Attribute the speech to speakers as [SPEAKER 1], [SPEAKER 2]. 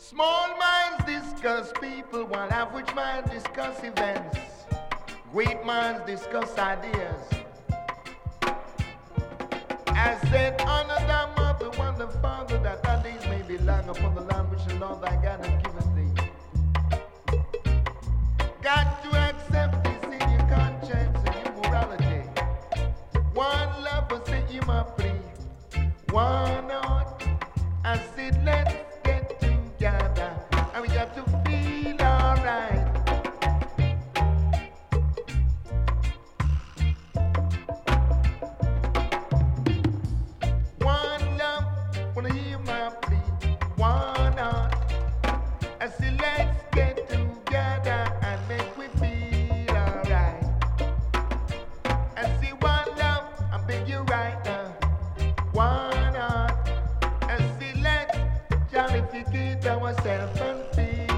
[SPEAKER 1] Small minds discuss people while average minds discuss events. Great minds discuss ideas. I said, honor thy mother, one the father, that thy days may be long upon the land which the Lord thy God hath given thee. Got to accept this in your conscience and your morality. One love will set you my free. One heart. I said, let's get together. And we got to feel alright. One love, wanna hear my plea. One heart. I said, let's get together and make we feel alright. I see one love, I beg you right now. One heart. I see let's jollificate ourselves and feel